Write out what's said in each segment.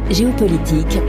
Géopolitique,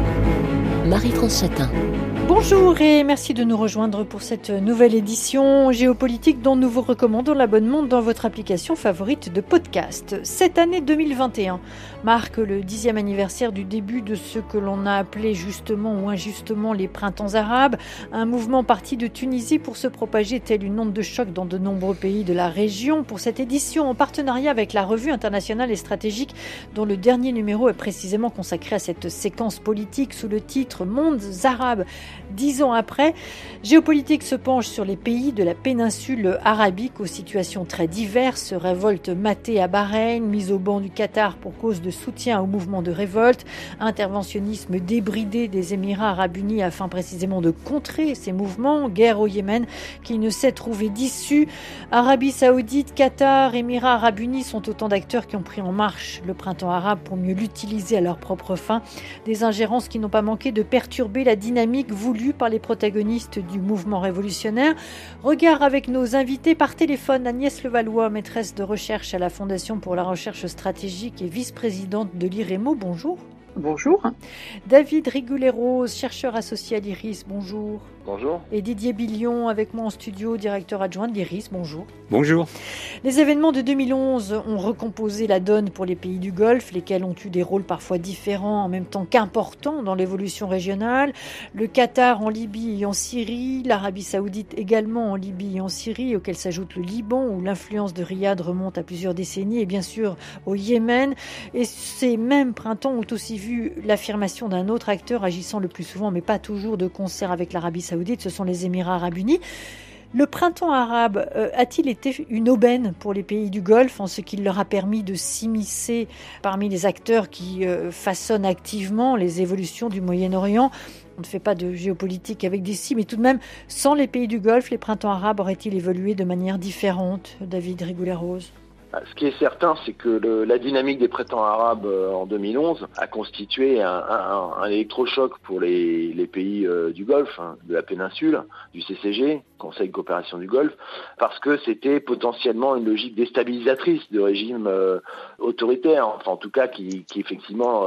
Marie-France Chatin. Bonjour et merci de nous rejoindre pour cette nouvelle édition géopolitique dont nous vous recommandons l'abonnement dans votre application favorite de podcast. Cette année 2021 marque le 10e anniversaire du début de ce que l'on a appelé justement ou injustement les printemps arabes, un mouvement parti de Tunisie pour se propager tel une onde de choc dans de nombreux pays de la région. Pour cette édition en partenariat avec la revue internationale et stratégique dont le dernier numéro est précisément consacré à cette séquence politique sous le titre Mondes arabes. 10 ans après, Géopolitique se penche sur les pays de la péninsule arabique aux situations très diverses, révolte matée à Bahreïn, mise au banc du Qatar pour cause de soutien au mouvement de révolte, interventionnisme débridé des Émirats arabes unis afin précisément de contrer ces mouvements, guerre au Yémen qui ne s'est trouvé d'issue. Arabie Saoudite, Qatar, Émirats arabes unis sont autant d'acteurs qui ont pris en marche le printemps arabe pour mieux l'utiliser à leur propre fin. Des ingérences qui n'ont pas manqué de perturber la dynamique voulue par les protagonistes du mouvement révolutionnaire. Regard avec nos invités par téléphone. Agnès Levallois, maîtresse de recherche à la Fondation pour la recherche stratégique et vice-présidente de l'IREMO. Bonjour. Bonjour. David Rigoulet-Rose, chercheur associé à l'IRIS. Bonjour. Bonjour. Et Didier Billion avec moi en studio, directeur adjoint de l'IRIS. Bonjour. Bonjour. Les événements de 2011 ont recomposé la donne pour les pays du Golfe, lesquels ont eu des rôles parfois différents en même temps qu'importants dans l'évolution régionale. Le Qatar en Libye et en Syrie, l'Arabie Saoudite également en Libye et en Syrie, auquel s'ajoute le Liban, où l'influence de Riyad remonte à plusieurs décennies, et bien sûr au Yémen. Et ces mêmes printemps ont aussi vu l'affirmation d'un autre acteur agissant le plus souvent, mais pas toujours de concert avec l'Arabie Saoudite, ce sont les Émirats arabes unis. Le printemps arabe a-t-il été une aubaine pour les pays du Golfe en ce qu'il leur a permis de s'immiscer parmi les acteurs qui façonnent activement les évolutions du Moyen-Orient ? On ne fait pas de géopolitique avec des si, mais tout de même, sans les pays du Golfe, les printemps arabes auraient-ils évolué de manière différente, David Rigoulet-Rose ? Ce qui est certain, c'est que la dynamique des printemps arabes en 2011 a constitué un électrochoc pour les pays du Golfe, de la péninsule, du CCG, Conseil de coopération du Golfe, parce que c'était potentiellement une logique déstabilisatrice de régime autoritaire, enfin en tout cas qui effectivement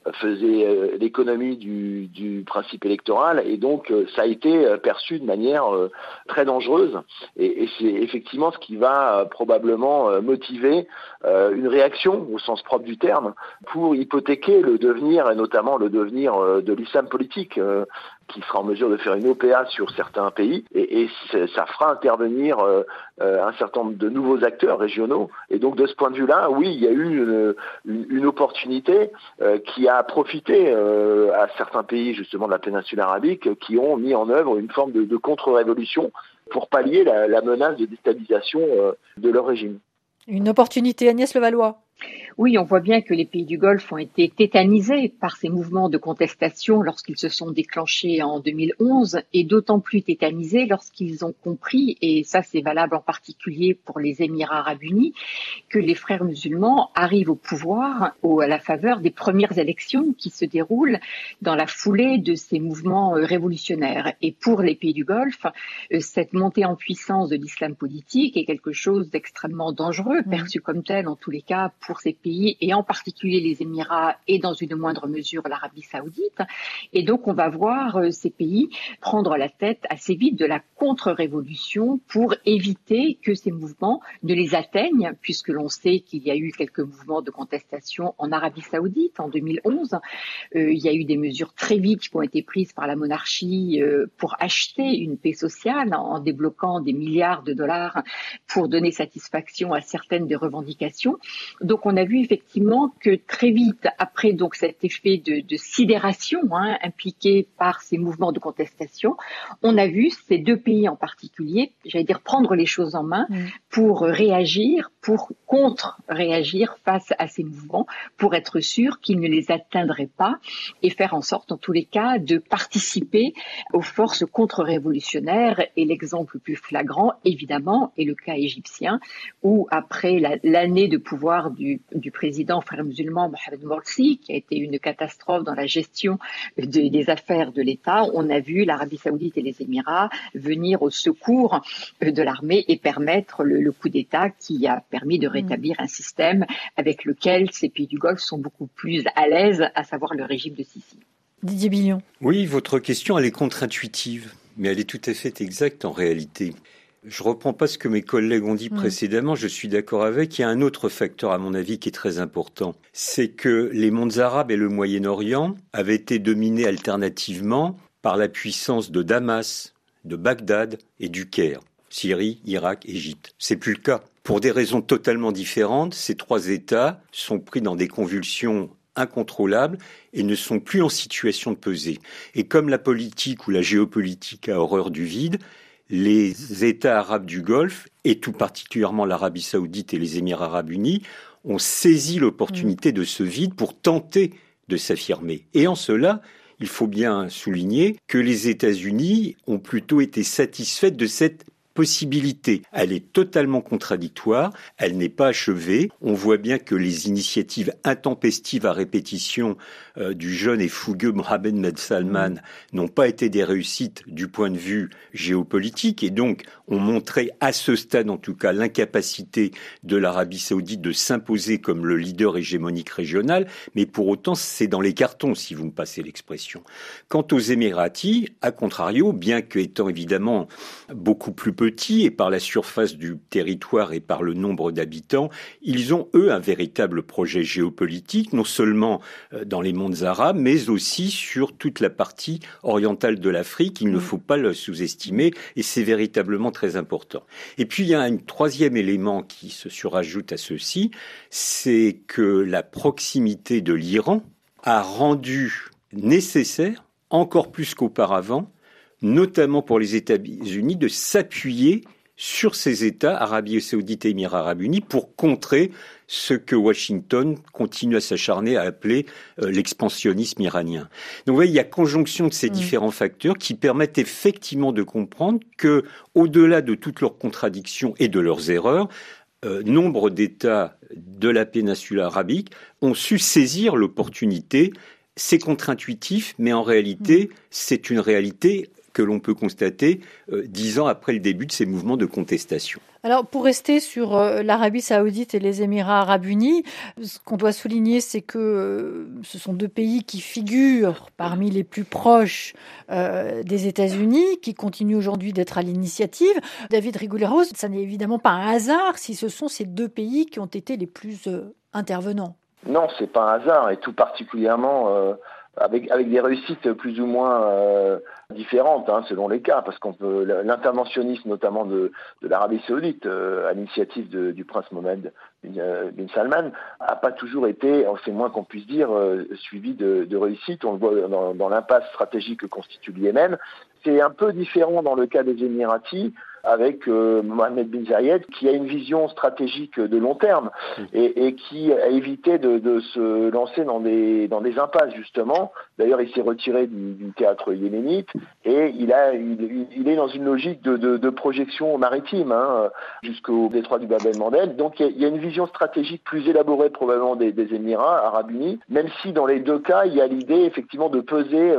faisait l'économie du principe électoral, et donc ça a été perçu de manière très dangereuse, et c'est effectivement ce qui va probablement motiver une réaction au sens propre du terme pour hypothéquer le devenir, et notamment le devenir de l'islam politique, qui sera en mesure de faire une OPA sur certains pays, et ça fera intervenir un certain nombre de nouveaux acteurs régionaux. Et donc de ce point de vue-là, oui, il y a eu une opportunité qui a profité à certains pays justement de la péninsule arabique qui ont mis en œuvre une forme de contre-révolution pour pallier la menace de déstabilisation de leur régime. Une opportunité, Agnès Levallois. Oui, on voit bien que les pays du Golfe ont été tétanisés par ces mouvements de contestation lorsqu'ils se sont déclenchés en 2011, et d'autant plus tétanisés lorsqu'ils ont compris, et ça c'est valable en particulier pour les Émirats arabes unis, que les frères musulmans arrivent au pouvoir à la faveur des premières élections qui se déroulent dans la foulée de ces mouvements révolutionnaires. Et pour les pays du Golfe, cette montée en puissance de l'islam politique est quelque chose d'extrêmement dangereux, perçu comme tel en tous les cas pour ces pays, et en particulier les Émirats et dans une moindre mesure l'Arabie Saoudite. Et donc on va voir ces pays prendre la tête assez vite de la contre-révolution pour éviter que ces mouvements ne les atteignent, puisque l'on sait qu'il y a eu quelques mouvements de contestation en Arabie Saoudite en 2011. Il y a eu des mesures très vite qui ont été prises par la monarchie pour acheter une paix sociale en débloquant des milliards de dollars pour donner satisfaction à certaines des revendications. Donc on a vu effectivement que très vite, après donc cet effet de sidération impliqué par ces mouvements de contestation, on a vu ces deux pays en particulier, j'allais dire prendre les choses en main pour réagir, pour contre-réagir face à ces mouvements, pour être sûr qu'ils ne les atteindraient pas et faire en sorte, en tous les cas, de participer aux forces contre-révolutionnaires. Et l'exemple le plus flagrant, évidemment, est le cas égyptien, où après l'année de pouvoir du président frère musulman Mohamed Morsi, qui a été une catastrophe dans la gestion des affaires de l'État, on a vu l'Arabie Saoudite et les Émirats venir au secours de l'armée et permettre le coup d'État qui a permis de rétablir un système avec lequel ces pays du Golfe sont beaucoup plus à l'aise, à savoir le régime de Sisi. Didier Billon. Oui, votre question, elle est contre-intuitive, mais elle est tout à fait exacte en réalité. Je ne reprends pas ce que mes collègues ont dit précédemment, je suis d'accord avec. Il y a un autre facteur, à mon avis, qui est très important. C'est que les mondes arabes et le Moyen-Orient avaient été dominés alternativement par la puissance de Damas, de Bagdad et du Caire. Syrie, Irak, Égypte. C'est plus le cas. Pour des raisons totalement différentes, ces trois États sont pris dans des convulsions incontrôlables et ne sont plus en situation de peser. Et comme la politique ou la géopolitique a horreur du vide, les États arabes du Golfe, et tout particulièrement l'Arabie saoudite et les Émirats arabes unis, ont saisi l'opportunité de ce vide pour tenter de s'affirmer. Et en cela, il faut bien souligner que les États-Unis ont plutôt été satisfaits de cette possibilité. Elle est totalement contradictoire, elle n'est pas achevée. On voit bien que les initiatives intempestives à répétition du jeune et fougueux Mohammed Ben Salman n'ont pas été des réussites du point de vue géopolitique et donc ont montré à ce stade en tout cas l'incapacité de l'Arabie saoudite de s'imposer comme le leader hégémonique régional, mais pour autant c'est dans les cartons si vous me passez l'expression. Quant aux Émiratis, à contrario, bien qu'étant évidemment beaucoup plus petits et par la surface du territoire et par le nombre d'habitants, ils ont eux un véritable projet géopolitique, non seulement dans les mondes arabes, mais aussi sur toute la partie orientale de l'Afrique. Il ne faut pas le sous-estimer et c'est véritablement très important. Et puis il y a un troisième élément qui se surajoute à ceci, c'est que la proximité de l'Iran a rendu nécessaire, encore plus qu'auparavant, notamment pour les États-Unis, de s'appuyer sur ces États, Arabie saoudite et Émirats arabes unis, pour contrer ce que Washington continue à s'acharner à appeler l'expansionnisme iranien. Donc vous voyez, il y a conjonction de ces différents facteurs qui permettent effectivement de comprendre que, au-delà de toutes leurs contradictions et de leurs erreurs, nombre d'États de la péninsule arabique ont su saisir l'opportunité. C'est contre-intuitif, mais en réalité, c'est une réalité que l'on peut constater 10 ans après le début de ces mouvements de contestation. Alors, pour rester sur l'Arabie saoudite et les Émirats arabes unis, ce qu'on doit souligner, c'est que ce sont deux pays qui figurent parmi les plus proches des États-Unis, qui continuent aujourd'hui d'être à l'initiative. David Rigouleros, ça n'est évidemment pas un hasard si ce sont ces deux pays qui ont été les plus intervenants. Non, c'est pas un hasard, et tout particulièrement avec des réussites plus ou moins différentes selon les cas, parce qu'on peut l'interventionnisme notamment de l'Arabie saoudite à l'initiative du prince Mohammed bin Salman a pas toujours été, c'est moins qu'on puisse dire, suivi de réussite. On le voit dans l'impasse stratégique que constitue le Yémen. C'est un peu différent dans le cas des Émiratis, avec Mohammed bin Zayed, qui a une vision stratégique de long terme et qui a évité de se lancer dans des impasses, justement. D'ailleurs, il s'est retiré du théâtre yéménite et il est dans une logique de projection maritime jusqu'au détroit du Bab el-Mandeb. Donc, il y a une vision stratégique plus élaborée probablement des Émirats arabes unis, même si dans les deux cas, il y a l'idée effectivement de peser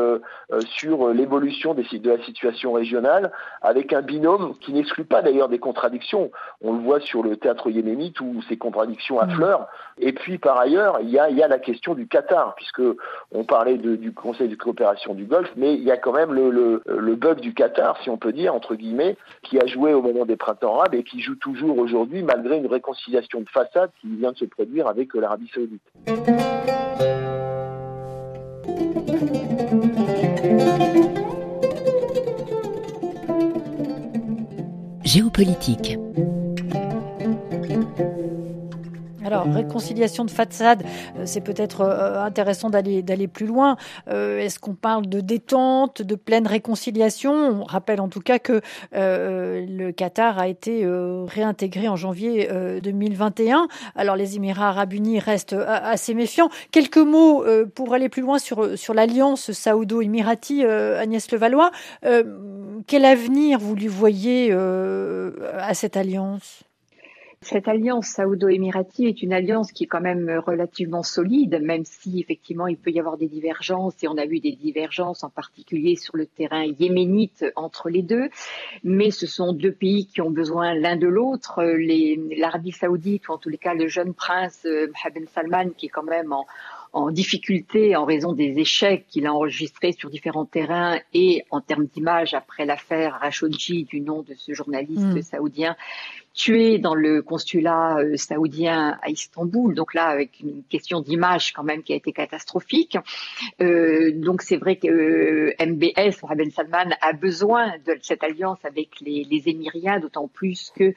sur l'évolution de la situation régionale avec un binôme qui n'exclut pas d'ailleurs des contradictions. On le voit sur le théâtre yéménite où ces contradictions affleurent. Et puis par ailleurs, il y a la question du Qatar, puisque on parlait du Conseil de coopération du Golfe, mais il y a quand même le bug du Qatar, si on peut dire, entre guillemets, qui a joué au moment des printemps arabes et qui joue toujours aujourd'hui, malgré une réconciliation de façade qui vient de se produire avec l'Arabie saoudite. Géopolitique. Alors, réconciliation de façade, c'est peut-être intéressant d'aller plus loin. Est-ce qu'on parle de détente, de pleine réconciliation ? On rappelle en tout cas que le Qatar a été réintégré en janvier 2021. Alors, les Émirats arabes unis restent assez méfiants. Quelques mots pour aller plus loin sur l'alliance saoudo-émirati, Agnès Levallois. Quel avenir vous lui voyez à cette alliance ? Cette alliance saoudo-émiratie est une alliance qui est quand même relativement solide, même si effectivement il peut y avoir des divergences, et on a vu des divergences en particulier sur le terrain yéménite entre les deux, mais ce sont deux pays qui ont besoin l'un de l'autre. L'Arabie saoudite, ou en tous les cas le jeune prince Mohammed bin Salman, qui est quand même en difficulté en raison des échecs qu'il a enregistrés sur différents terrains et en termes d'image après l'affaire Khashoggi, du nom de ce journaliste saoudien tué dans le consulat saoudien à Istanbul, donc là avec une question d'image quand même qui a été catastrophique. Donc c'est vrai que MBS, Mohammed bin Salman, a besoin de cette alliance avec les Émiriens, d'autant plus que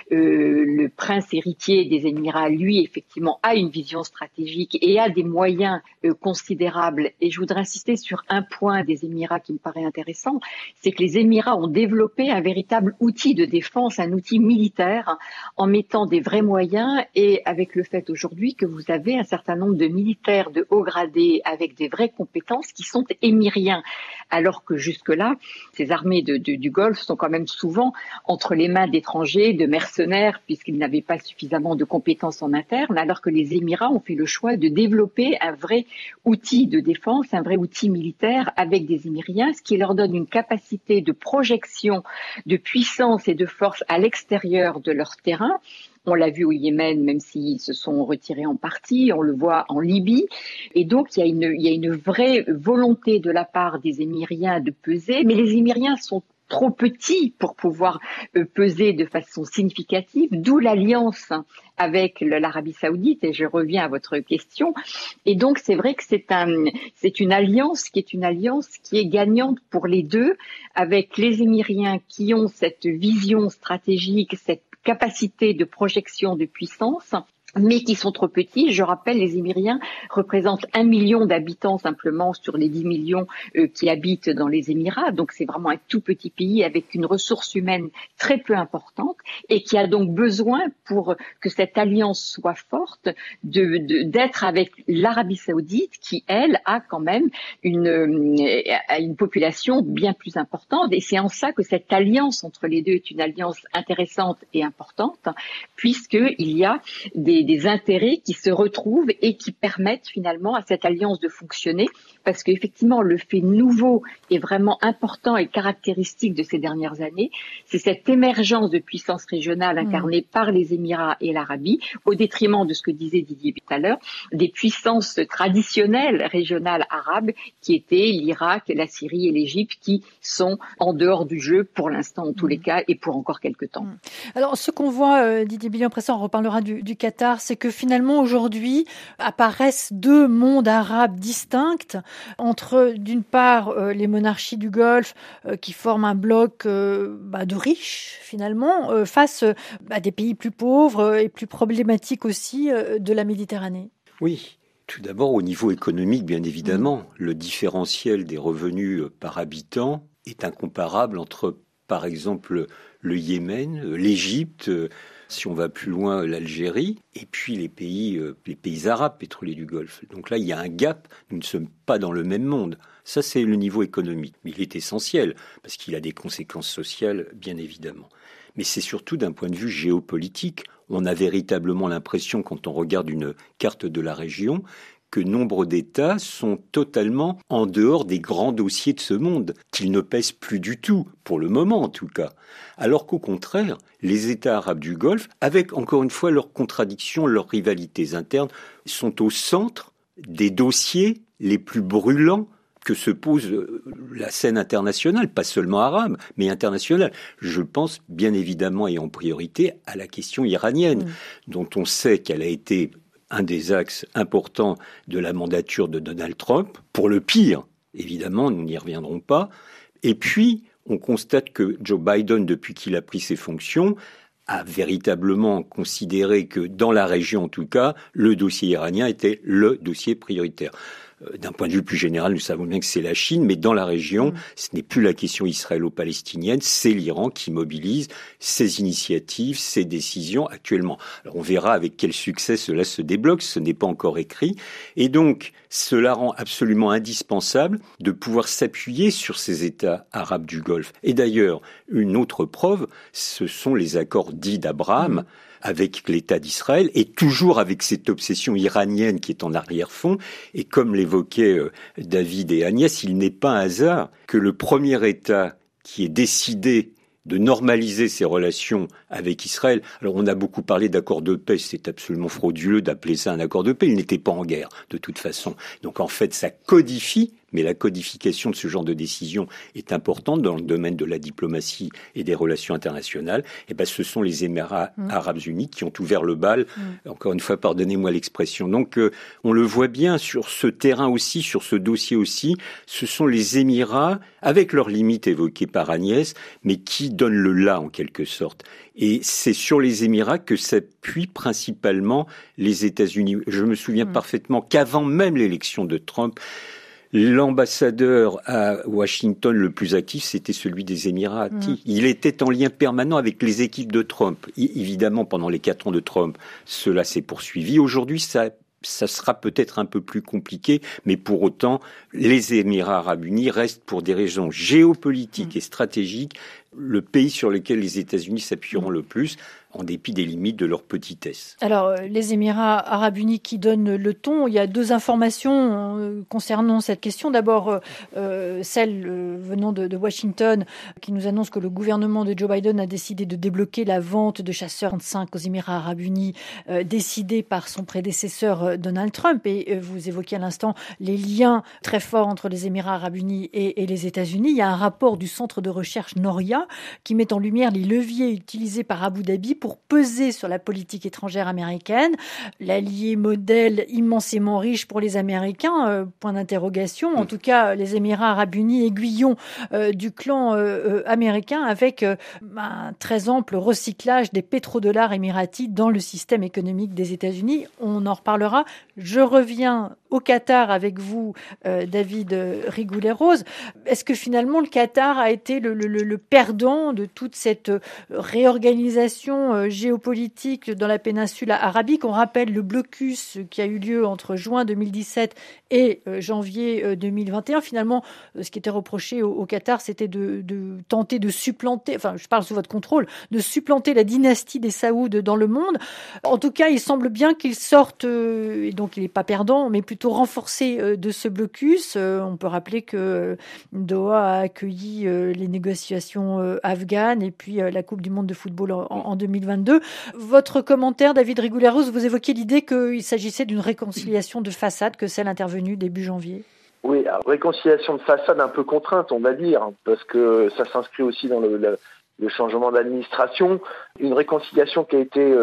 le prince héritier des Émirats, lui, effectivement, a une vision stratégique et a des moyens considérables. Et je voudrais insister sur un point des Émirats qui me paraît intéressant, c'est que les Émirats ont développé un véritable outil de défense, un outil militaire, en mettant des vrais moyens, et avec le fait aujourd'hui que vous avez un certain nombre de militaires de haut gradé avec des vraies compétences qui sont émiriens, alors que jusque-là, ces armées du Golfe sont quand même souvent entre les mains d'étrangers, de mercenaires, puisqu'ils n'avaient pas suffisamment de compétences en interne, alors que les Émirats ont fait le choix de développer un vrai outil de défense, un vrai outil militaire avec des Émiriens, ce qui leur donne une capacité de projection, de puissance et de force à l'extérieur de leur terrain. On l'a vu au Yémen, même s'ils se sont retirés en partie, on le voit en Libye. Et donc, il y a une vraie volonté de la part des Émiriens de peser, mais les Émiriens sont trop petits pour pouvoir peser de façon significative, d'où l'alliance avec l'Arabie saoudite, et je reviens à votre question. Et donc, c'est vrai que c'est une alliance qui est gagnante pour les deux, avec les Émiriens qui ont cette vision stratégique, cette capacité de projection de puissance, mais qui sont trop petits. Je rappelle, les Émiriens représentent 1 million d'habitants simplement sur les 10 millions qui habitent dans les Émirats. Donc c'est vraiment un tout petit pays avec une ressource humaine très peu importante, et qui a donc besoin, pour que cette alliance soit forte, d'être avec l'Arabie saoudite, qui elle a quand même une population bien plus importante. Et c'est en ça que cette alliance entre les deux est une alliance intéressante et importante, puisqu'il y a des intérêts qui se retrouvent et qui permettent finalement à cette alliance de fonctionner, parce qu'effectivement le fait nouveau et vraiment important et caractéristique de ces dernières années, c'est cette émergence de puissance régionale incarnée par les Émirats et l'Arabie, au détriment de ce que disait Didier tout à l'heure, des puissances traditionnelles régionales arabes qui étaient l'Irak, la Syrie et l'Égypte, qui sont en dehors du jeu pour l'instant en tous les cas et pour encore quelques temps. Alors ce qu'on voit, Didier Billion, après ça on reparlera du Qatar, c'est que finalement aujourd'hui apparaissent deux mondes arabes distincts, entre d'une part les monarchies du Golfe qui forment un bloc de riches finalement, face à des pays plus pauvres et plus problématiques aussi de la Méditerranée. Oui. Tout d'abord, au niveau économique, bien évidemment, le différentiel des revenus par habitant est incomparable entre, par exemple, le Yémen, l'Égypte, si on va plus loin, l'Algérie, et puis les pays arabes pétroliers du Golfe. Donc là, il y a un gap, nous ne sommes pas dans le même monde. Ça, c'est le niveau économique. Mais il est essentiel, parce qu'il a des conséquences sociales, bien évidemment. Mais c'est surtout d'un point de vue géopolitique. On a véritablement l'impression, quand on regarde une carte de la région, que nombre d'États sont totalement en dehors des grands dossiers de ce monde, qu'ils ne pèsent plus du tout, pour le moment en tout cas. Alors qu'au contraire, les États arabes du Golfe, avec encore une fois leurs contradictions, leurs rivalités internes, sont au centre des dossiers les plus brûlants que se pose la scène internationale, pas seulement arabe, mais internationale. Je pense bien évidemment et en priorité à la question iranienne, dont on sait qu'elle a été un des axes importants de la mandature de Donald Trump, pour le pire, évidemment, nous n'y reviendrons pas. Et puis, on constate que Joe Biden, depuis qu'il a pris ses fonctions, a véritablement considéré que, dans la région en tout cas, le dossier iranien était le dossier prioritaire. D'un point de vue plus général, nous savons bien que c'est la Chine, mais dans la région, ce n'est plus la question israélo-palestinienne, c'est l'Iran qui mobilise ses initiatives, ses décisions actuellement. Alors on verra avec quel succès cela se débloque, ce n'est pas encore écrit. Et donc, cela rend absolument indispensable de pouvoir s'appuyer sur ces États arabes du Golfe. Et d'ailleurs, une autre preuve, ce sont les accords dits d'Abraham, avec l'État d'Israël et toujours avec cette obsession iranienne qui est en arrière-fond. Et comme l'évoquaient David et Agnès, il n'est pas un hasard que le premier État qui ait décidé de normaliser ses relations avec Israël. Alors on a beaucoup parlé d'accord de paix, c'est absolument frauduleux d'appeler ça un accord de paix, il n'était pas en guerre de toute façon. Donc en fait ça codifie, mais la codification de ce genre de décision est importante dans le domaine de la diplomatie et des relations internationales. Et ben ce sont les Émirats arabes unis qui ont ouvert le bal, encore une fois pardonnez-moi l'expression. Donc on le voit bien sur ce terrain aussi, sur ce dossier aussi, ce sont les Émirats, avec leurs limites évoquées par Agnès, mais qui donnent le là en quelque sorte. Et c'est sur les Émirats que s'appuient principalement les États-Unis. Je me souviens parfaitement qu'avant même l'élection de Trump, l'ambassadeur à Washington le plus actif, c'était celui des Émirats. Il était en lien permanent avec les équipes de Trump. Évidemment, pendant les 4 ans de Trump, cela s'est poursuivi. Aujourd'hui, ça sera peut-être un peu plus compliqué, mais pour autant, les Émirats arabes unis restent pour des raisons géopolitiques et stratégiques le pays sur lequel les États-Unis s'appuieront le plus, en dépit des limites de leur petitesse. Alors, les Émirats arabes unis qui donnent le ton, il y a 2 informations concernant cette question. D'abord, celle venant de Washington, qui nous annonce que le gouvernement de Joe Biden a décidé de débloquer la vente de chasseurs 5 aux Émirats arabes unis, décidée par son prédécesseur Donald Trump. Et vous évoquiez à l'instant les liens très forts entre les Émirats arabes unis et les États-Unis. Il y a un rapport du centre de recherche Noria qui met en lumière les leviers utilisés par Abu Dhabi pour peser sur la politique étrangère américaine. L'allié modèle immensément riche pour les Américains, point d'interrogation. En tout cas, les Émirats arabes unis, aiguillon du clan américain avec un très ample recyclage des pétrodollars émiratis dans le système économique des États-Unis. On en reparlera. Je reviens au Qatar avec vous, David Rigoulet-Rose. Est-ce que finalement le Qatar a été le perdant de toute cette réorganisation géopolitique dans la péninsule arabique? On rappelle le blocus qui a eu lieu entre juin 2017 et janvier 2021. Finalement, ce qui était reproché au Qatar, c'était de tenter de supplanter, enfin je parle sous votre contrôle, de supplanter la dynastie des Saouds dans le monde. En tout cas, il semble bien qu'il sorte, et donc il n'est pas perdant, mais plutôt renforcé de ce blocus. On peut rappeler que Doha a accueilli les négociations afghanes et puis la Coupe du monde de football en 2022. Votre commentaire, David Rigoulet-Rose, vous évoquiez l'idée qu'il s'agissait d'une réconciliation de façade, que celle intervenue début janvier. Oui, alors, réconciliation de façade un peu contrainte, on va dire, parce que ça s'inscrit aussi dans le changement d'administration. Une réconciliation qui a été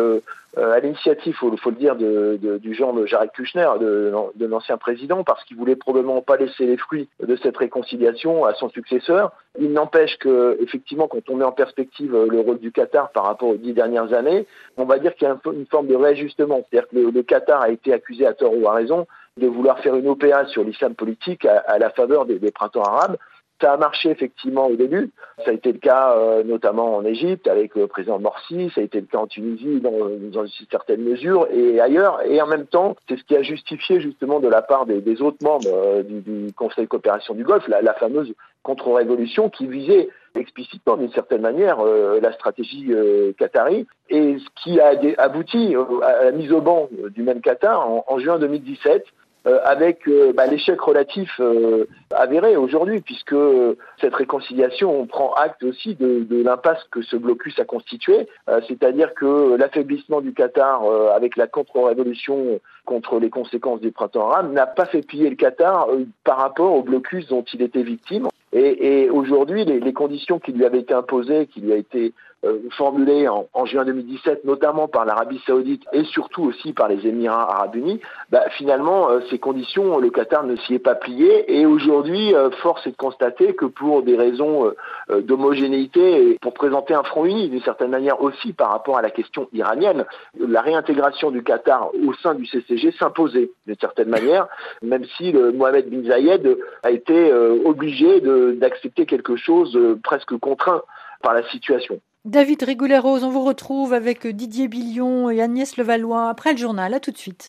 à l'initiative, faut le dire, du genre de Jared Kushner, de l'ancien président, parce qu'il voulait probablement pas laisser les fruits de cette réconciliation à son successeur. Il n'empêche que, effectivement, quand on met en perspective le rôle du Qatar par rapport aux 10 dernières années, on va dire qu'il y a une forme de réajustement. C'est-à-dire que le Qatar a été accusé à tort ou à raison de vouloir faire une OPA sur l'islam politique à la faveur des printemps arabes. Ça a marché effectivement au début. Ça a été le cas notamment en Égypte avec le président Morsi, ça a été le cas en Tunisie dans une certaine mesure et ailleurs. Et en même temps, c'est ce qui a justifié justement de la part des autres membres du Conseil de coopération du Golfe, la fameuse contre-révolution qui visait explicitement d'une certaine manière la stratégie qatari et ce qui a abouti à la mise au banc du même Qatar en juin 2017. Avec l'échec relatif avéré aujourd'hui, puisque cette réconciliation, on prend acte aussi de l'impasse que ce blocus a constitué, c'est-à-dire que l'affaiblissement du Qatar avec la contre-révolution contre les conséquences du printemps arabe n'a pas fait plier le Qatar par rapport au blocus dont il était victime. Et aujourd'hui, les conditions qui lui avaient été imposées, qui lui a été formulées en juin 2017, notamment par l'Arabie Saoudite et surtout aussi par les Émirats arabes unis, finalement, ces conditions, le Qatar ne s'y est pas plié. Et aujourd'hui, force est de constater que pour des raisons d'homogénéité et pour présenter un front uni, d'une certaine manière aussi par rapport à la question iranienne, la réintégration du Qatar au sein du CCG s'imposait d'une certaine manière, même si Mohamed bin Zayed a été obligé d'accepter quelque chose presque contraint par la situation. David Rigoulet-Rose, on vous retrouve avec Didier Billion et Agnès Levallois après le journal. À tout de suite.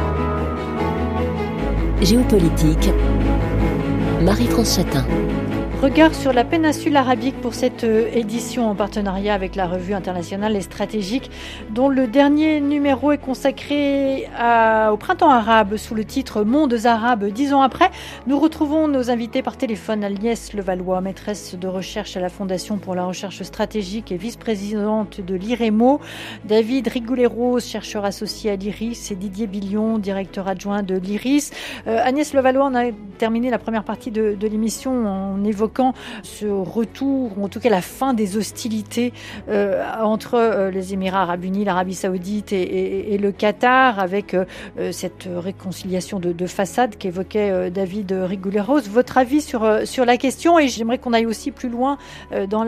Géopolitique, Marie-France Chatin. Regard sur la péninsule arabique pour cette édition en partenariat avec la revue internationale et stratégique dont le dernier numéro est consacré au printemps arabe sous le titre Mondes arabes 10 ans après. Nous retrouvons nos invités par téléphone. Agnès Levallois, maîtresse de recherche à la Fondation pour la recherche stratégique et vice-présidente de l'IREMO, David Rigoulet-Rose, chercheur associé à l'IRIS, et Didier Billion, directeur adjoint de l'IRIS. Agnès Levallois, on a terminé la première partie de l'émission en évoquant ce retour, ou en tout cas la fin des hostilités entre les Émirats arabes unis, l'Arabie saoudite et le Qatar, avec cette réconciliation de façade qu'évoquait David Rigoulet-Rose. Votre avis sur la question, et j'aimerais qu'on aille aussi plus loin dans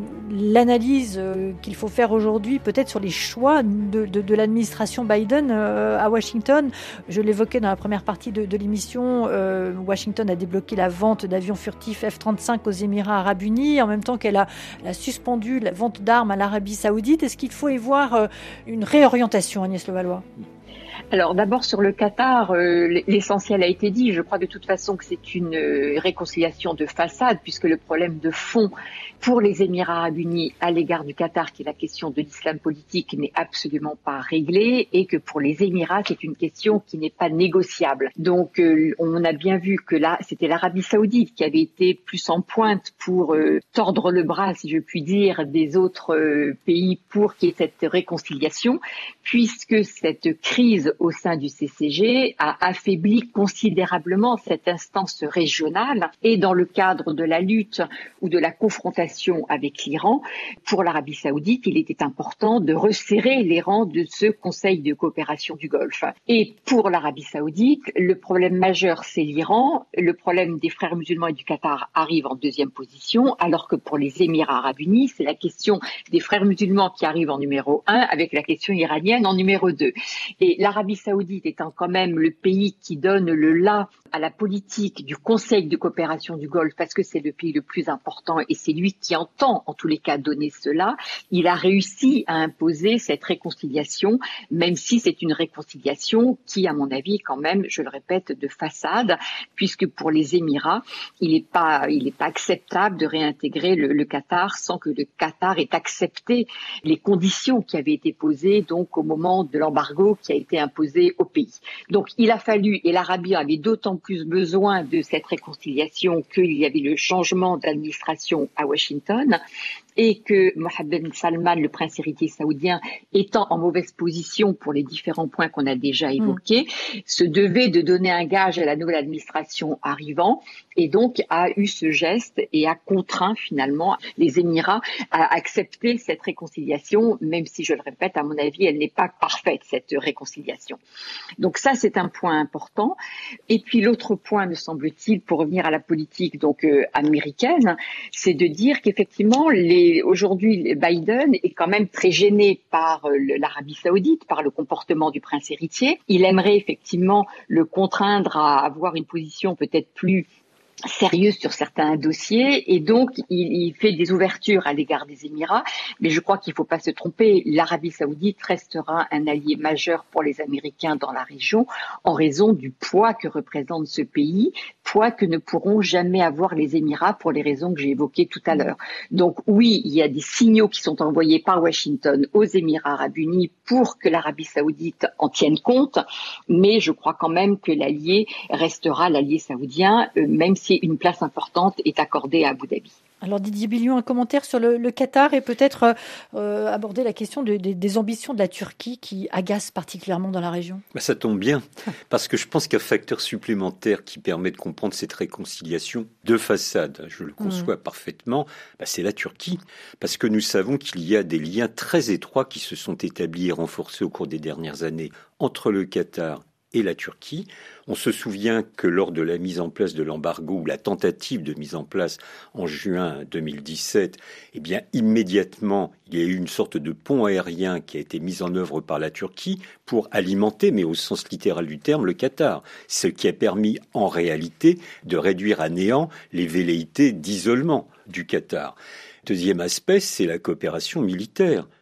l'analyse qu'il faut faire aujourd'hui, peut-être sur les choix de l'administration Biden à Washington. Je l'évoquais dans la première partie de l'émission, Washington a débloqué la vente d'avions furtifs F-35 aux Émirats arabes unis, en même temps qu'elle a suspendu la vente d'armes à l'Arabie saoudite. Est-ce qu'il faut y voir une réorientation, Agnès Levallois ? Alors d'abord sur le Qatar, l'essentiel a été dit. Je crois de toute façon que c'est une réconciliation de façade, puisque le problème de fond pour les Émirats arabes unis à l'égard du Qatar, qui est la question de l'islam politique, n'est absolument pas réglée, et que pour les Émirats, c'est une question qui n'est pas négociable. Donc on a bien vu que là, c'était l'Arabie saoudite qui avait été plus en pointe pour tordre le bras, si je puis dire, des autres pays pour qu'il y ait cette réconciliation, puisque cette crise au sein du CCG a affaibli considérablement cette instance régionale, et dans le cadre de la lutte ou de la confrontation avec l'Iran, pour l'Arabie saoudite, il était important de resserrer les rangs de ce Conseil de coopération du Golfe. Et pour l'Arabie saoudite, le problème majeur, c'est l'Iran. Le problème des frères musulmans et du Qatar arrive en deuxième position, alors que pour les Émirats arabes unis, c'est la question des frères musulmans qui arrive en numéro 1, avec la question iranienne en numéro 2. Et l'Arabie saoudite étant quand même le pays qui donne le la à la politique du Conseil de coopération du Golfe, parce que c'est le pays le plus important et c'est lui qui entend en tous les cas donner cela, il a réussi à imposer cette réconciliation, même si c'est une réconciliation qui, à mon avis, quand même, je le répète, de façade, puisque pour les Émirats, il n'est pas acceptable de réintégrer le Qatar sans que le Qatar ait accepté les conditions qui avaient été posées donc au moment de l'embargo qui a été imposé au pays. Donc il a fallu, et l'Arabie avait d'autant plus besoin de cette réconciliation qu'il y avait le changement d'administration à Washington, et que Mohammed bin Salman, le prince héritier saoudien, étant en mauvaise position pour les différents points qu'on a déjà évoqués, se devait de donner un gage à la nouvelle administration arrivant, et donc a eu ce geste et a contraint finalement les Émirats à accepter cette réconciliation, même si, je le répète, à mon avis, elle n'est pas parfaite, cette réconciliation. Donc ça, c'est un point important. Et puis l'autre point, me semble-t-il, pour revenir à la politique donc américaine, c'est de dire qu'effectivement, aujourd'hui, Biden est quand même très gêné par l'Arabie saoudite, par le comportement du prince héritier. Il aimerait effectivement le contraindre à avoir une position peut-être plus sérieuse sur certains dossiers, et donc il fait des ouvertures à l'égard des Émirats, mais je crois qu'il ne faut pas se tromper, l'Arabie saoudite restera un allié majeur pour les Américains dans la région en raison du poids que représente ce pays, poids que ne pourront jamais avoir les Émirats pour les raisons que j'ai évoquées tout à l'heure. Donc oui, il y a des signaux qui sont envoyés par Washington aux Émirats arabes unis pour que l'Arabie saoudite en tienne compte, mais je crois quand même que l'allié restera l'allié saoudien, même si une place importante est accordée à Abu Dhabi. Alors Didier Billion, un commentaire sur le Qatar et peut-être aborder la question des ambitions de la Turquie qui agacent particulièrement dans la région. Ça tombe bien, parce que je pense qu'un facteur supplémentaire qui permet de comprendre cette réconciliation de façade, je le conçois parfaitement, c'est la Turquie, parce que nous savons qu'il y a des liens très étroits qui se sont établis et renforcés au cours des dernières années entre le Qatar et la Turquie. On se souvient que lors de la mise en place de l'embargo, ou la tentative de mise en place en juin 2017, immédiatement, il y a eu une sorte de pont aérien qui a été mis en œuvre par la Turquie pour alimenter, mais au sens littéral du terme, le Qatar. Ce qui a permis, en réalité, de réduire à néant les velléités d'isolement du Qatar. Deuxième aspect, c'est la coopération militaire.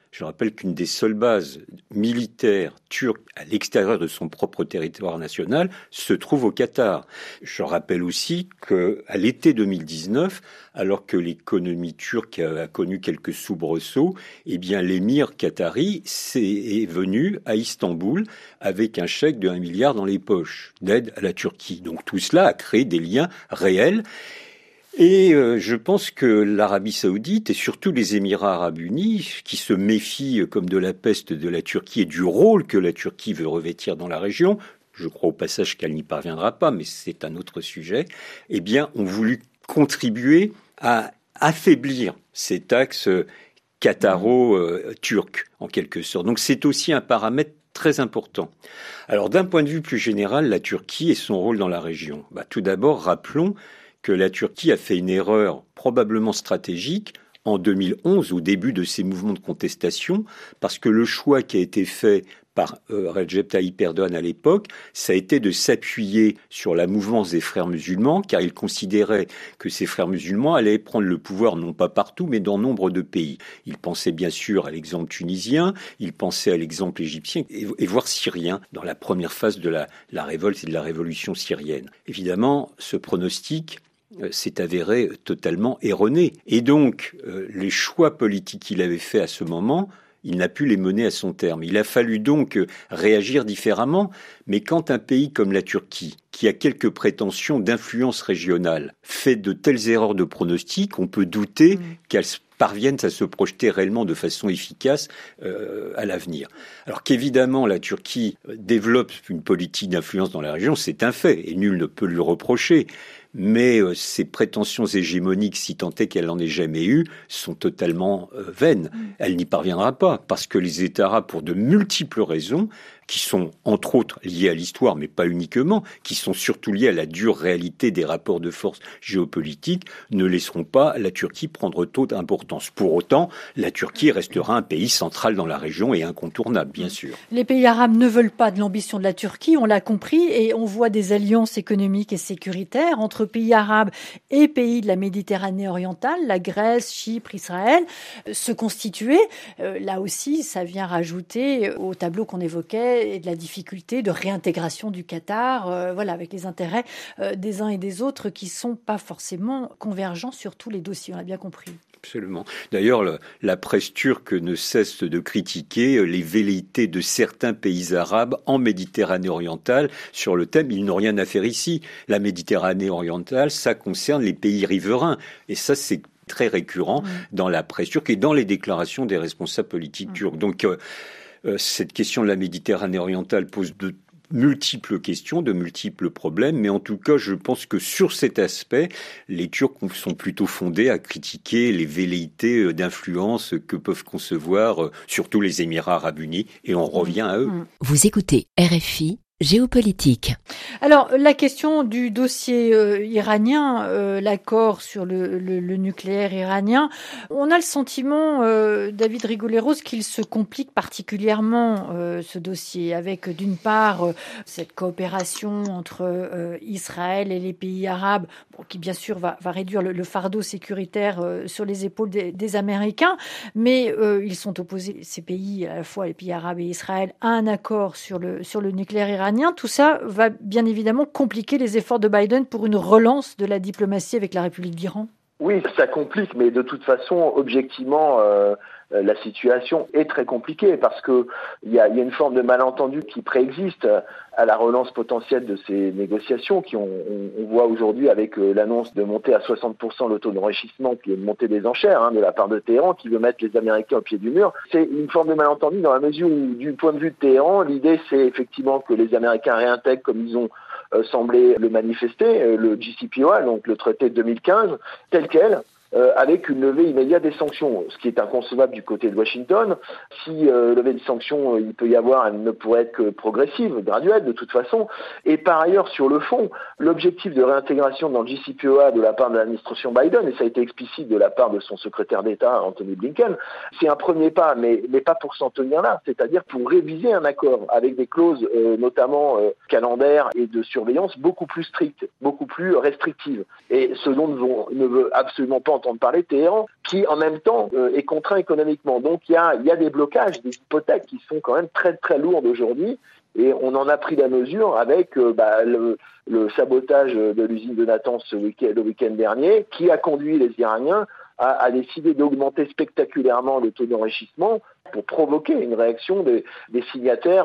Je rappelle qu'une des seules bases militaires turques à l'extérieur de son propre territoire national se trouve au Qatar. Je rappelle aussi qu'à l'été 2019, alors que l'économie turque a connu quelques soubresauts, eh bien l'émir qatari est venu à Istanbul avec un chèque de 1 milliard dans les poches d'aide à la Turquie. Donc tout cela a créé des liens réels. Et je pense que l'Arabie saoudite et surtout les Émirats arabes unis, qui se méfient comme de la peste de la Turquie et du rôle que la Turquie veut revêtir dans la région, je crois au passage qu'elle n'y parviendra pas, mais c'est un autre sujet, eh bien, ont voulu contribuer à affaiblir cet axe qataro-turc, en quelque sorte. Donc c'est aussi un paramètre très important. Alors d'un point de vue plus général, la Turquie et son rôle dans la région. Tout d'abord, rappelons que la Turquie a fait une erreur probablement stratégique en 2011, au début de ces mouvements de contestation, parce que le choix qui a été fait par Recep Tayyip Erdogan à l'époque, ça a été de s'appuyer sur la mouvance des frères musulmans, car il considérait que ces frères musulmans allaient prendre le pouvoir non pas partout, mais dans nombre de pays. Il pensait bien sûr à l'exemple tunisien, il pensait à l'exemple égyptien, et voire syrien, dans la première phase de la révolte et de la révolution syrienne. Évidemment, ce pronostic s'est avéré totalement erroné. Et donc, les choix politiques qu'il avait faits à ce moment, il n'a pu les mener à son terme. Il a fallu donc réagir différemment, mais quand un pays comme la Turquie, qui a quelques prétentions d'influence régionale, fait de telles erreurs de pronostic, on peut douter qu'elle parviennent à se projeter réellement de façon efficace à l'avenir. Alors qu'évidemment la Turquie développe une politique d'influence dans la région, c'est un fait, et nul ne peut lui reprocher. Mais ces prétentions hégémoniques, si tant est qu'elle n'en ait jamais eu, sont totalement vaines. Elle n'y parviendra pas, parce que les États arabes, pour de multiples raisons, qui sont entre autres liées à l'histoire, mais pas uniquement, qui sont surtout liées à la dure réalité des rapports de force géopolitiques, ne laisseront pas la Turquie prendre trop d'importance. Pour autant, la Turquie restera un pays central dans la région et incontournable, bien sûr. Les pays arabes ne veulent pas de l'ambition de la Turquie, on l'a compris, et on voit des alliances économiques et sécuritaires entre pays arabes et pays de la Méditerranée orientale, la Grèce, Chypre, Israël, se constituer. Là aussi, ça vient rajouter au tableau qu'on évoquait et de la difficulté de réintégration du Qatar, avec les intérêts des uns et des autres qui ne sont pas forcément convergents sur tous les dossiers, on l'a bien compris. Absolument. D'ailleurs, la presse turque ne cesse de critiquer les velléités de certains pays arabes en Méditerranée orientale sur le thème « ils n'ont rien à faire ici ». La Méditerranée orientale, ça concerne les pays riverains. Et ça, c'est très récurrent dans la presse turque et dans les déclarations des responsables politiques turcs. Donc, cette question de la Méditerranée orientale pose de multiples questions, de multiples problèmes, mais en tout cas, je pense que sur cet aspect, les Turcs sont plutôt fondés à critiquer les velléités d'influence que peuvent concevoir surtout les Émirats arabes unis, et on revient à eux. Vous écoutez RFI Géopolitique. Alors, la question du dossier iranien, l'accord sur le nucléaire iranien, on a le sentiment, David Rigoleros, qu'il se complique particulièrement ce dossier, avec d'une part cette coopération entre Israël et les pays arabes, qui bien sûr va réduire le fardeau sécuritaire sur les épaules des Américains, mais ils sont opposés, ces pays, à la fois les pays arabes et Israël, à un accord sur le nucléaire iranien. Tout ça va bien évidemment compliquer les efforts de Biden pour une relance de la diplomatie avec la République d'Iran. Oui, ça complique, mais de toute façon, objectivement, la situation est très compliquée parce que il y a une forme de malentendu qui préexiste à la relance potentielle de ces négociations on voit aujourd'hui avec l'annonce de monter à 60% le taux d'enrichissement, qui est une montée des enchères de la part de Téhéran, qui veut mettre les Américains au pied du mur. C'est une forme de malentendu dans la mesure où, du point de vue de Téhéran, l'idée c'est effectivement que les Américains réintègrent, comme ils ont semblé le manifester, le JCPOA, donc le traité de 2015, tel quel, avec une levée immédiate des sanctions, ce qui est inconcevable du côté de Washington. Si levée des sanctions, il peut y avoir, elle ne pourrait être que progressive, graduelle de toute façon. Et par ailleurs, sur le fond, l'objectif de réintégration dans le JCPOA de la part de l'administration Biden, et ça a été explicite de la part de son secrétaire d'État, Anthony Blinken, c'est un premier pas, mais pas pour s'en tenir là, c'est-à-dire pour réviser un accord avec des clauses notamment calendaires et de surveillance beaucoup plus strictes, beaucoup plus restrictives. Et ce dont ne veut absolument pas entendre parler de Téhéran, qui en même temps est contraint économiquement. Donc il y a des blocages, des hypothèques qui sont quand même très très lourdes aujourd'hui. Et on en a pris la mesure avec le sabotage de l'usine de Natanz le week-end dernier, qui a conduit les Iraniens à décider d'augmenter spectaculairement le taux d'enrichissement pour provoquer une réaction des signataires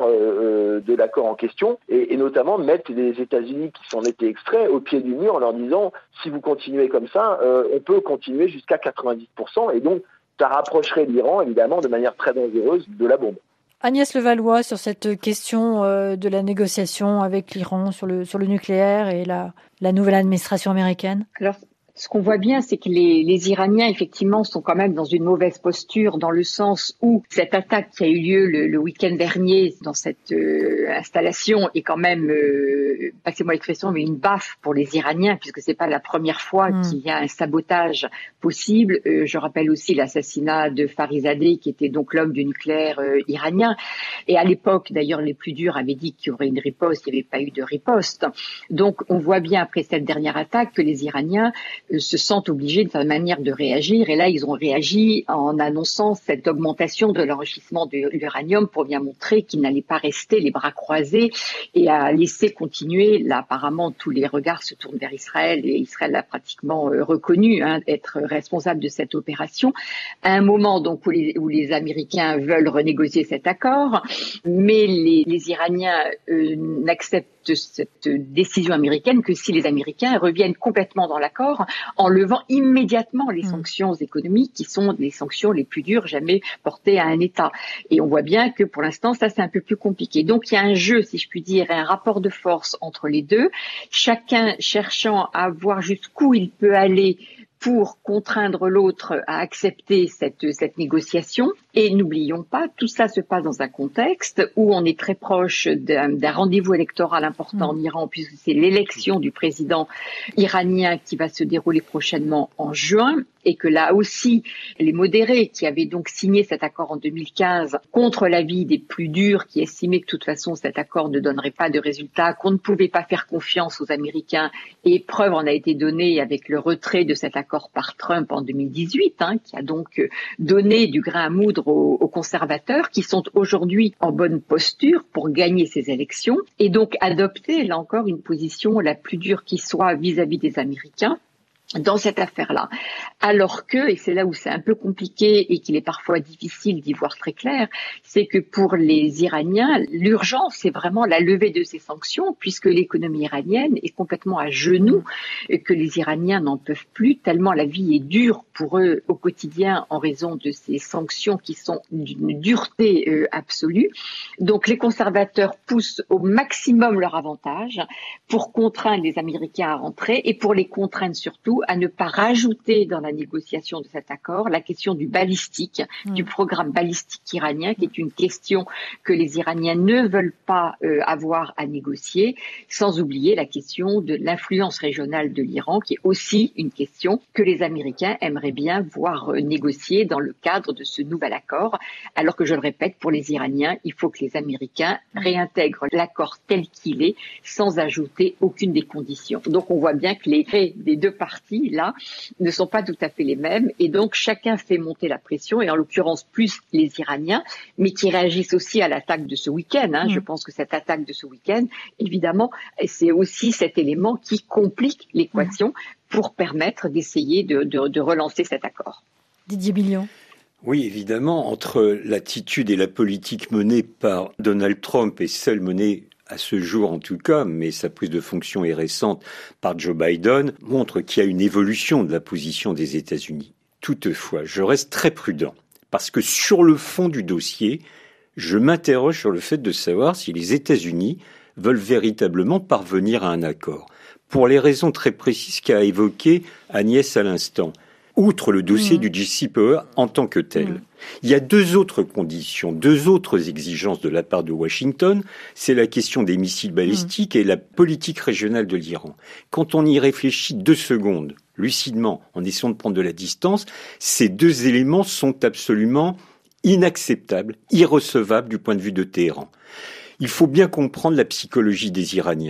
de l'accord en question, et notamment mettre les États-Unis qui s'en étaient extraits au pied du mur en leur disant « si vous continuez comme ça, on peut continuer jusqu'à 90%, et donc ça rapprocherait l'Iran évidemment de manière très dangereuse de la bombe. Agnès Levallois, sur cette question de la négociation avec l'Iran sur le nucléaire et la nouvelle administration américaine. Alors, ce qu'on voit bien, c'est que les Iraniens, effectivement, sont quand même dans une mauvaise posture, dans le sens où cette attaque qui a eu lieu le week-end dernier dans cette installation est quand même, passez-moi l'expression, mais une baffe pour les Iraniens, puisque c'est pas la première fois qu'il y a un sabotage possible. Je rappelle aussi l'assassinat de Farizadeh, qui était donc l'homme du nucléaire iranien. Et à l'époque, d'ailleurs, les plus durs avaient dit qu'il y aurait une riposte, il n'y avait pas eu de riposte. Donc, on voit bien après cette dernière attaque que les Iraniens se sentent obligés de faire une manière de réagir. Et là, ils ont réagi en annonçant cette augmentation de l'enrichissement de l'uranium pour bien montrer qu'ils n'allaient pas rester les bras croisés et à laisser continuer. Là, apparemment, tous les regards se tournent vers Israël et Israël a pratiquement reconnu être responsable de cette opération. À un moment donc où les Américains veulent renégocier cet accord, mais les Iraniens n'acceptent cette décision américaine que si les Américains reviennent complètement dans l'accord en levant immédiatement les sanctions économiques qui sont les sanctions les plus dures jamais portées à un État. Et on voit bien que pour l'instant, ça c'est un peu plus compliqué. Donc il y a un jeu, si je puis dire, un rapport de force entre les deux, chacun cherchant à voir jusqu'où il peut aller pour contraindre l'autre à accepter cette négociation. Et n'oublions pas, tout ça se passe dans un contexte où on est très proche d'un rendez-vous électoral important en Iran, puisque c'est l'élection du président iranien qui va se dérouler prochainement en juin, et que là aussi, les modérés qui avaient donc signé cet accord en 2015 contre l'avis des plus durs qui estimaient que de toute façon cet accord ne donnerait pas de résultat, qu'on ne pouvait pas faire confiance aux Américains, et preuve en a été donnée avec le retrait de cet accord par Trump en 2018, qui a donc donné du grain à moudre aux conservateurs qui sont aujourd'hui en bonne posture pour gagner ces élections et donc adopter là encore une position la plus dure qui soit vis-à-vis des Américains dans cette affaire-là. Alors que, et c'est là où c'est un peu compliqué et qu'il est parfois difficile d'y voir très clair, c'est que pour les Iraniens, l'urgence, c'est vraiment la levée de ces sanctions, puisque l'économie iranienne est complètement à genoux, et que les Iraniens n'en peuvent plus, tellement la vie est dure pour eux au quotidien en raison de ces sanctions qui sont d'une dureté absolue. Donc les conservateurs poussent au maximum leur avantage pour contraindre les Américains à rentrer et pour les contraindre surtout à ne pas rajouter dans la négociation de cet accord la question du balistique, du programme balistique iranien, qui est une question que les Iraniens ne veulent pas avoir à négocier, sans oublier la question de l'influence régionale de l'Iran, qui est aussi une question que les Américains aimeraient bien voir négocier dans le cadre de ce nouvel accord, alors que je le répète, pour les Iraniens, il faut que les Américains réintègrent l'accord tel qu'il est, sans ajouter aucune des conditions. Donc on voit bien que les faits des deux parties là ne sont pas tout à fait les mêmes et donc chacun fait monter la pression et en l'occurrence plus les Iraniens, mais qui réagissent aussi à l'attaque de ce week-end. Je pense que cette attaque de ce week-end, évidemment, c'est aussi cet élément qui complique l'équation pour permettre d'essayer de relancer cet accord. Didier Billion. Oui, évidemment, entre l'attitude et la politique menée par Donald Trump et celle menée à ce jour en tout cas, mais sa prise de fonction est récente, par Joe Biden, montre qu'il y a une évolution de la position des États-Unis. Toutefois, je reste très prudent, parce que sur le fond du dossier, je m'interroge sur le fait de savoir si les États-Unis veulent véritablement parvenir à un accord. Pour les raisons très précises qu'a évoquées Agnès à l'instant. Outre le dossier du JCPOA en tant que tel. Il y a deux autres conditions, deux autres exigences de la part de Washington. C'est la question des missiles balistiques et la politique régionale de l'Iran. Quand on y réfléchit 2 secondes, lucidement, en essayant de prendre de la distance, ces deux éléments sont absolument inacceptables, irrecevables du point de vue de Téhéran. Il faut bien comprendre la psychologie des Iraniens.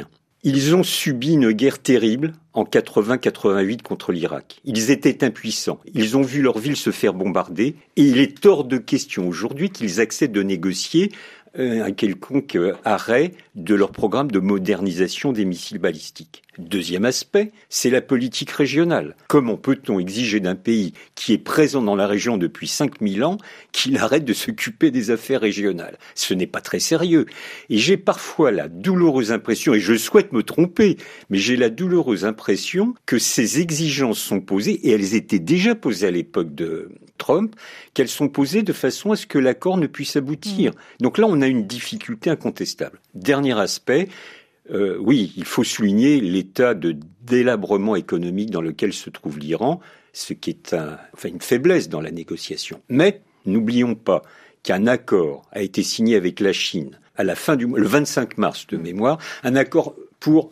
Ils ont subi une guerre terrible en 80-88 contre l'Irak. Ils étaient impuissants. Ils ont vu leur ville se faire bombarder et il est hors de question aujourd'hui qu'ils acceptent de négocier un quelconque arrêt de leur programme de modernisation des missiles balistiques. Deuxième aspect, c'est la politique régionale. Comment peut-on exiger d'un pays qui est présent dans la région depuis 5000 ans qu'il arrête de s'occuper des affaires régionales ? Ce n'est pas très sérieux. Et j'ai parfois la douloureuse impression, et je souhaite me tromper, mais j'ai la douloureuse impression que ces exigences sont posées, et elles étaient déjà posées à l'époque de Trump, qu'elles sont posées de façon à ce que l'accord ne puisse aboutir. Donc là, on a une difficulté incontestable. Dernier aspect, oui, il faut souligner l'état de délabrement économique dans lequel se trouve l'Iran, ce qui est une faiblesse dans la négociation. Mais n'oublions pas qu'un accord a été signé avec la Chine à la fin du mois, le 25 mars de mémoire, un accord pour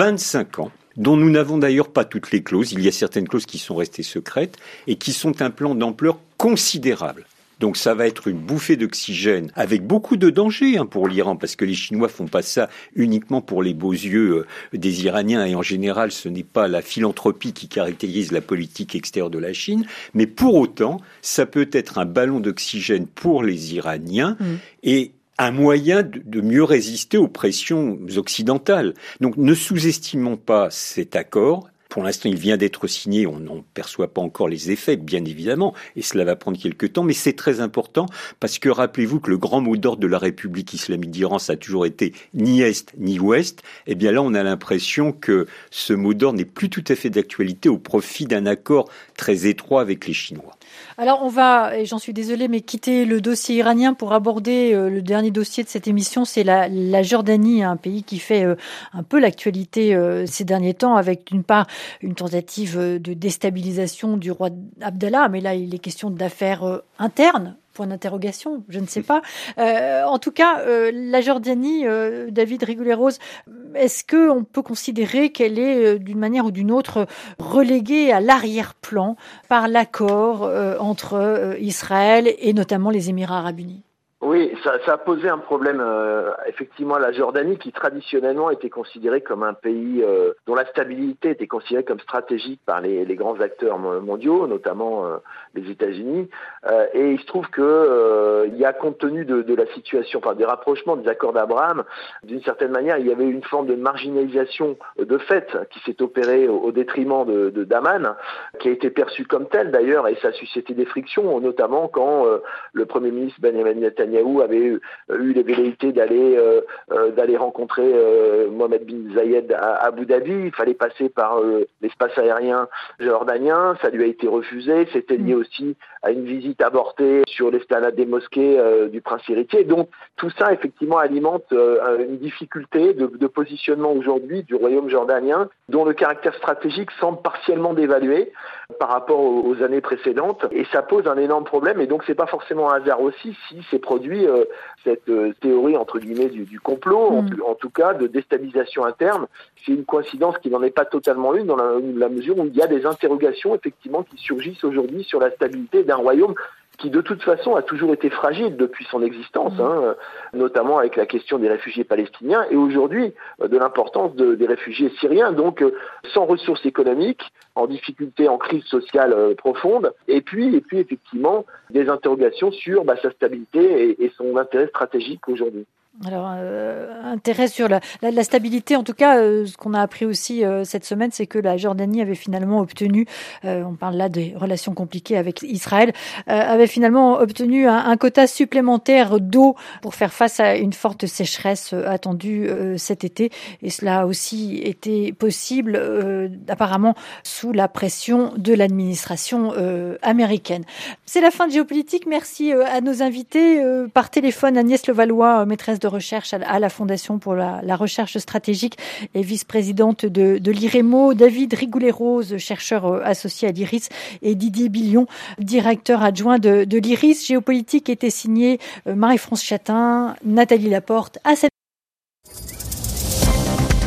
25 ans, dont nous n'avons d'ailleurs pas toutes les clauses. Il y a certaines clauses qui sont restées secrètes et qui sont un plan d'ampleur considérable. Donc ça va être une bouffée d'oxygène avec beaucoup de dangers pour l'Iran, parce que les Chinois font pas ça uniquement pour les beaux yeux des Iraniens, et en général ce n'est pas la philanthropie qui caractérise la politique extérieure de la Chine, mais pour autant ça peut être un ballon d'oxygène pour les Iraniens et un moyen de mieux résister aux pressions occidentales. Donc ne sous-estimons pas cet accord. Pour l'instant, il vient d'être signé, on n'en perçoit pas encore les effets, bien évidemment, et cela va prendre quelques temps, mais c'est très important, parce que rappelez-vous que le grand mot d'ordre de la République islamique d'Iran, ça a toujours été ni Est ni Ouest. Eh bien là, on a l'impression que ce mot d'ordre n'est plus tout à fait d'actualité au profit d'un accord très étroit avec les Chinois. Alors on va, et j'en suis désolée, mais quitter le dossier iranien pour aborder le dernier dossier de cette émission, c'est la Jordanie, un pays qui fait un peu l'actualité ces derniers temps, avec d'une part une tentative de déstabilisation du roi Abdallah, mais là il est question d'affaires internes. Point d'interrogation, je ne sais pas. En tout cas, la Jordanie, David Rigoulet-Rose, est-ce qu'on peut considérer qu'elle est, d'une manière ou d'une autre, reléguée à l'arrière-plan par l'accord entre Israël et notamment les Émirats arabes unis ? Oui, ça a posé un problème effectivement à la Jordanie, qui traditionnellement était considérée comme un pays dont la stabilité était considérée comme stratégique par les grands acteurs mondiaux, notamment les États-Unis. Et il se trouve que il y a, compte tenu de la situation, des rapprochements des accords d'Abraham, d'une certaine manière, il y avait une forme de marginalisation de fait qui s'est opérée au détriment d'Amman, qui a été perçue comme telle d'ailleurs, et ça a suscité des frictions, notamment quand le Premier ministre Benjamin Netanyahu avait eu les velléités d'aller rencontrer Mohammed bin Zayed à Abu Dhabi. Il fallait passer par l'espace aérien jordanien, ça lui a été refusé. C'était lié aussi à une visite avortée sur l'esplanade des mosquées du prince héritier. Donc tout ça effectivement alimente une difficulté de positionnement aujourd'hui du royaume jordanien, dont le caractère stratégique semble partiellement dévalué par rapport aux années précédentes, et ça pose un énorme problème. Et donc c'est pas forcément un hasard aussi si c'est produit cette théorie entre guillemets du complot, en tout cas de déstabilisation interne. C'est une coïncidence qui n'en est pas totalement une, dans la mesure où il y a des interrogations effectivement qui surgissent aujourd'hui sur la stabilité d'un royaume qui de toute façon a toujours été fragile depuis son existence, notamment avec la question des réfugiés palestiniens, et aujourd'hui de l'importance des réfugiés syriens, donc sans ressources économiques, en difficulté, en crise sociale profonde, et puis effectivement des interrogations sur sa stabilité et son intérêt stratégique aujourd'hui. Alors, intérêt sur la stabilité. En tout cas, ce qu'on a appris aussi cette semaine, c'est que la Jordanie avait finalement obtenu, on parle là des relations compliquées avec Israël, avait finalement obtenu un quota supplémentaire d'eau pour faire face à une forte sécheresse attendue cet été. Et cela a aussi été possible, apparemment, sous la pression de l'administration américaine. C'est la fin de Géopolitique. Merci à nos invités. Par téléphone, Agnès Levallois, maîtresse de recherche à la Fondation pour la recherche stratégique et vice-présidente de l'IREMO, David Rigoulet-Rose, chercheur associé à l'IRIS, et Didier Billion, directeur adjoint de l'IRIS. Géopolitique était signé Marie-France Chatin, Nathalie Laporte,